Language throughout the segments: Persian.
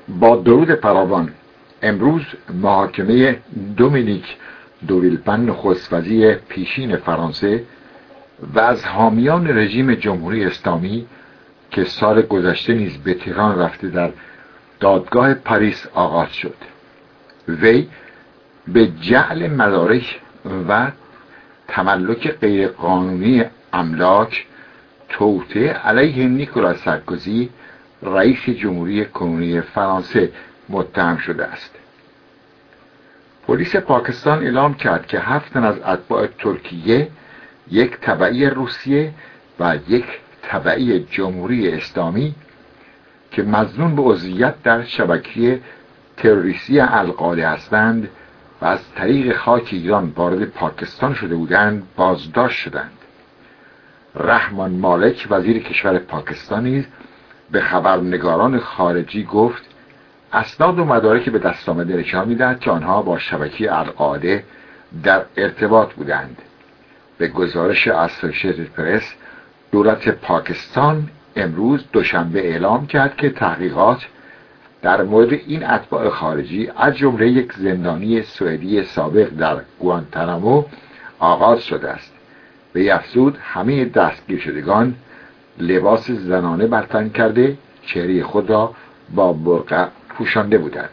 با درود فراوان، امروز محاکمه دومینیک دو ویلپن نخست وزیر پیشین فرانسه و از حامیان رژیم جمهوری اسلامی که سال گذشته نیز به تهران رفته در دادگاه پاریس آغاز شد. وی به جعل مدارک و تملک غیرقانونی املاک توطئه علیه نیکولاس سارکوزی رئیس جمهوری کنونی فرانسه متهم شده است. پلیس پاکستان اعلام کرد که 7 تن از اتباع ترکیه، 1 تبعی روسیه و 1 تبعی جمهوری اسلامی که مظنون به عضویت در شبکه تروریستی القاعده هستند و از طریق خاک ایران وارد پاکستان شده بودند بازداشت شدند. رحمان مالک وزیر کشور پاکستان نیز به خبرنگاران خارجی گفت اسناد و مدارکی به دست آمده نشان می‌دهد که آنها با شبکه القاعده در ارتباط بودند. به گزارش اسوسییتد پرس، دولت پاکستان امروز دوشنبه اعلام کرد که تحقیقات در مورد این اتباع خارجی از جمله 1 زندانی سوئدی سابق در گوانتانامو آغاز شده است. به افزود همه دستگیر شدگان لباس زنانه بر تن کرده چهره خود را با برقع پوشانده بودند.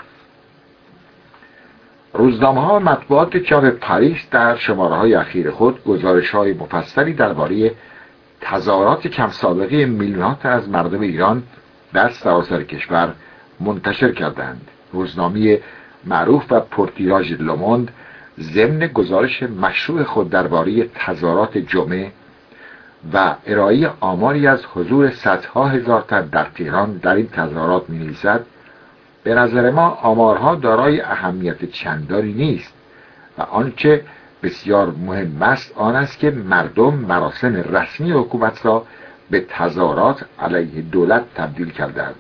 روزنامه‌ها و مطبوعات چاپ پاریس در شماره‌های اخیر خود گزارش‌های مفصلی درباره تظاهرات کم سابقه میلیون‌ها تن از مردم ایران در سراسر کشور منتشر کردند. روزنامه معروف و پرتیراژ لوموند ضمن گزارش مشروع خود درباره تظاهرات جمعه و ارائه آماری از حضور صدها هزار تن در تهران در این تظاهرات می‌نویسد: به نظر ما آمارها دارای اهمیت چندانی نیست و آنچه بسیار مهم است آن است که مردم مراسم رسمی حکومت را به تظاهرات علیه دولت تبدیل کردند.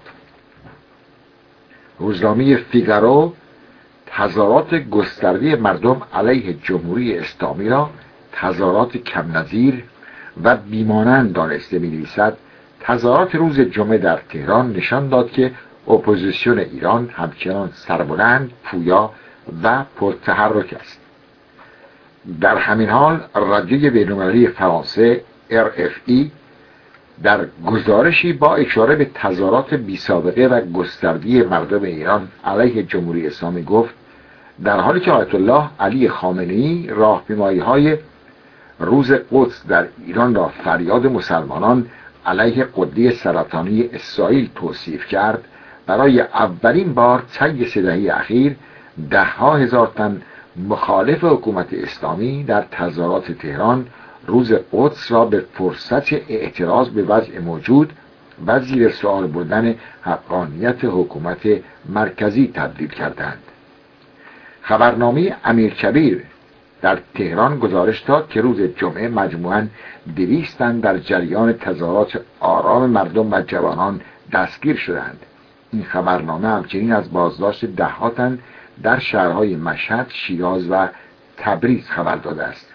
روزنامه فیگارو تظاهرات گسترده مردم علیه جمهوری اسلامی را تظاهرات کم نظیر و بیمانند دانسته می‌نویسد: تظاهرات روز جمعه در تهران نشان داد که اپوزیسیون ایران همچنان سربلند، پویا و پرتحرک است. در همین حال رادیوی بین‌المللی فرانسه RFI در گزارشی با اشاره به تظاهرات بی‌سابقه و گسترده مردم ایران علیه جمهوری اسلامی گفت در حالی که آیت الله علی خامنه‌ای راهپیمایی‌های روز قدس در ایران را فریاد مسلمانان علیه قده سرطانی اسرائیل توصیف کرد، برای اولین بار طی 3 دهه اخیر 10,000 هزار تن مخالف حکومت اسلامی در تظاهرات تهران روز قدس را به فرصت اعتراض به وضع موجود و زیر سوال بردن حقانیت حکومت مرکزی تبدیل کردند. خبرنامه امیرکبیر در تهران گزارش داد که روز جمعه مجموعاً 200 تن در جریان تظاهرات آرام مردم و جوانان دستگیر شدند. این خبرنامه همچنین از بازداشت 10 تن در شهرهای مشهد، شیراز و تبریز خبر داده است.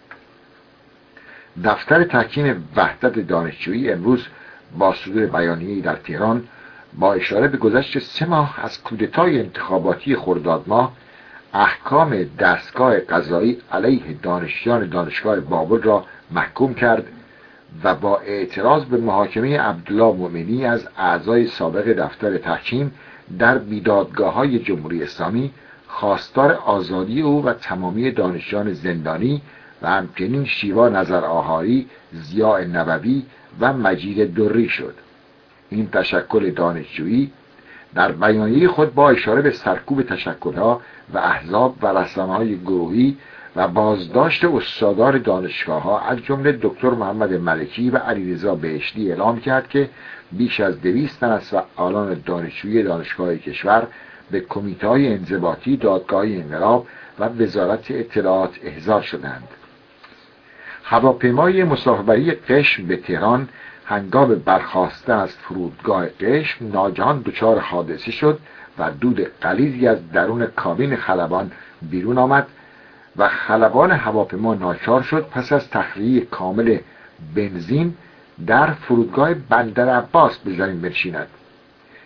دفتر تحکیم وحدت دانشجویی امروز با صدور بیانیه‌ای در تهران با اشاره به گذشت 3 ماه از کودتای انتخاباتی خرداد ماه احکام دستگاه قضایی علیه دانشجویان دانشگاه بابل را محکوم کرد و با اعتراض به محاکمه عبدالله مومنی از اعضای سابق دفتر تحکیم در بیدادگاه‌های جمهوری اسلامی خواستار آزادی او و تمامی دانشجویان زندانی و همچنین شیوا نظرآهاری، ضیاء نبوی و مجید دری شد. این تشکل دانشجویی در بیانیه خود با اشاره به سرکوب تشکل‌ها و احزاب و رسانه‌های گروهی و بازداشت استادار دانشگاه‌ها از جمله دکتر محمد ملکی و علیرضا بهشتی اعلام کرد که بیش از 200 تن از فعالان دانشجویی دانشگاه کشور به کمیته‌های انضباطی دادگاه انقلاب و وزارت اطلاعات احضار شدند. هواپیمای مسافربری قشم به تهران هنگام برخاستن از فرودگاه قشم ناگهان دچار حادثه شد و دود غلیظی از درون کابین خلبان بیرون آمد و خلبان هواپیما ناچار شد پس از تخلیه کامل بنزین در فرودگاه بندر عباس به زمین بنشیند.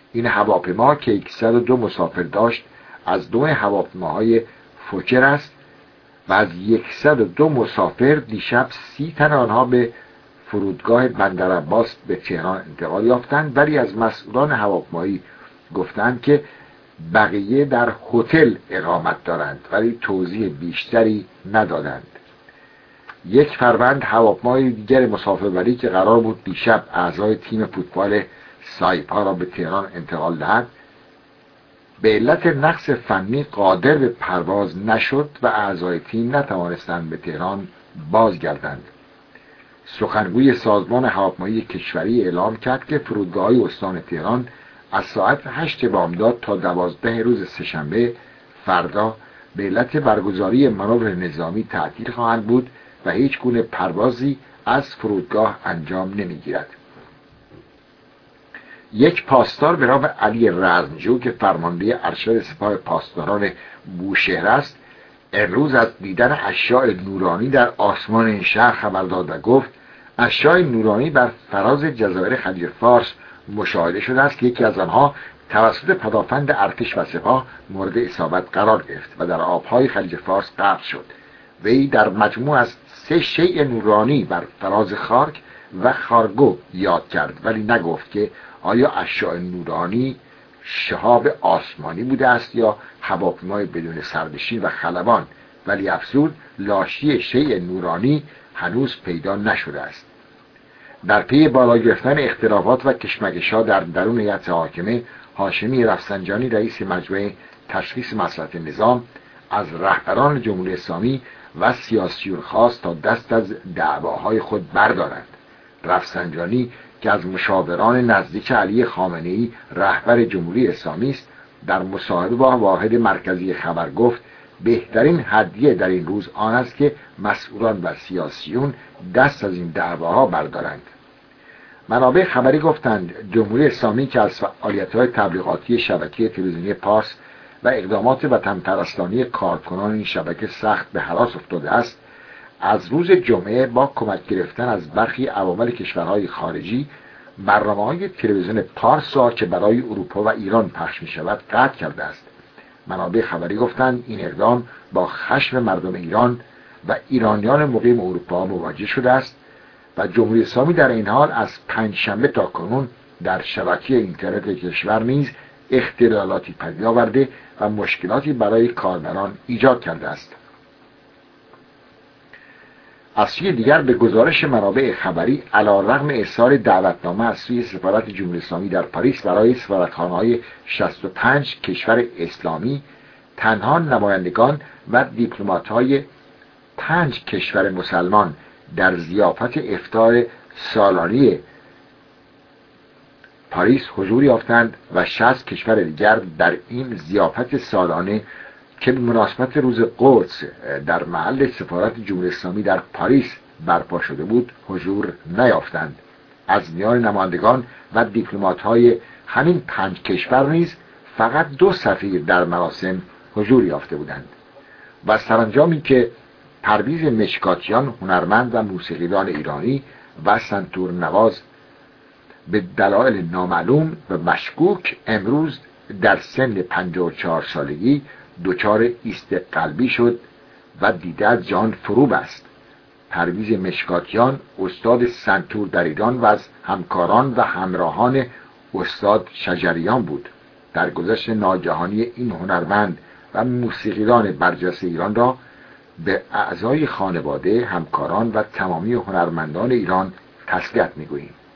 این هواپیما که 102 مسافر داشت از نوع هواپیماهای فوکر است و از 102 مسافر دیشب 30 تن آنها به فرودگاه بندرعباس به تهران انتقال یافتند، ولی از مسئولان هواپیمایی گفتند که بقیه در هتل اقامت دارند، ولی توضیح بیشتری ندادند. 1 فروند هواپیمای دیگر مسافربری که قرار بود دیشب اعضای تیم فوتبال سایپا را به تهران انتقال دهد، به علت نقص فنی قادر به پرواز نشد و اعضای تیم نتوانستند به تهران بازگردند. سخنگوی سازمان هواپیمایی کشوری اعلام کرد که فرودگاه‌های استان تهران از ساعت 8 بامداد تا 12 روز سه‌شنبه فردا به علت برگزاری مانور نظامی تعطیل خواهند بود و هیچ گونه پروازی از فرودگاه انجام نمی‌گیرد. یک پاسدار به نام علی رزمجو که فرمانده ارشد سپاه پاسداران بوشهر است، امروز از دیدن اشعاع نورانی در آسمان این شهر خبر داد و گفت اشعاع نورانی بر فراز جزایر خلیج فارس مشاهده شده است که یکی از آنها توسط پدافند ارتش و سپاه مورد اصابت قرار گرفت و در آبهای خلیج فارس غرق شد. وی در مجموع از 3 شیء نورانی بر فراز خاک و خارگو یاد کرد، ولی نگفت که آیا اشعاع نورانی شهاب آسمانی بوده است یا هواپیمای بدون سرنشین و خلبان، ولی افزود لاشی شیء نورانی هنوز پیدا نشده است. در پی بالا گرفتن اختلافات و کشمکش‌ها در درون هیئت حاکمه، هاشمی رفسنجانی رئیس مجمع تشخیص مصلحت نظام از رهبران جمهوری اسلامی و سیاسیون خواست تا دست از دعواهای خود بردارند. رفسنجانی که از مشاوران نزدیک علی خامنه‌ای رهبر جمهوری اسلامی است، در مصاحبه با واحد مرکزی خبر گفت بهترین هدیه در این روز آن است که مسئولان و سیاسیون دست از این دعواها بردارند. منابع خبری گفتند جمهوری اسلامی که از فعالیت‌های تبلیغاتی شبکه تلویزیونی پارس و اقدامات وطن‌پرستانه کارکنان این شبکه سخت به هراس افتاده است، از روز جمعه با کمک گرفتن از برخی عوامل کشورهای خارجی برنامه‌های تلویزیون پارس را که برای اروپا و ایران پخش می‌شود قطع کرده است. منابع خبری گفتند این اقدام با خشم مردم ایران و ایرانیان مقیم اروپا مواجه شده است و جمهوری اسلامی در این حال از پنجشنبه تا کنون در شبکه اینترنت کشور نیز اختلالاتی پدید آورده و مشکلاتی برای کاربران ایجاد کرده است. از سوی دیگر به گزارش منابع خبری علیرغم ارسال دعوتنامه از سوی سفارت جمهوری اسلامی در پاریس برای سفارتخانه‌های 65 کشور اسلامی، تنها نمایندگان و دیپلمات‌های 5 کشور مسلمان در ضیافت افطار سالانه پاریس حضور یافتند و 60 کشور دیگر در این ضیافت سالانه که به مناسبت روز قدس در محل سفارت جمهوری اسلامی در پاریس برپا شده بود حضور نیافتند. از میان نمایندگان و دیپلمات‌های همین 5 کشور نیز فقط 2 سفیر در مراسم حضور یافته بودند. و سرانجامی که پرویز مشکاتیان هنرمند و موسیقیدان ایرانی و سنتور نواز به دلایل نامعلوم و مشکوک امروز در سن 54 سالگی دچار ایست قلبی شد و دیده از جان فرو بست. پرویز مشکاتیان استاد سنتور در ایران و از همکاران و همراهان استاد شجریان بود. در گذشت ناگهانی این هنرمند و موسیقیدان برجسته ایران را به اعضای خانواده، همکاران و تمامی هنرمندان ایران تسلیت می‌گوییم.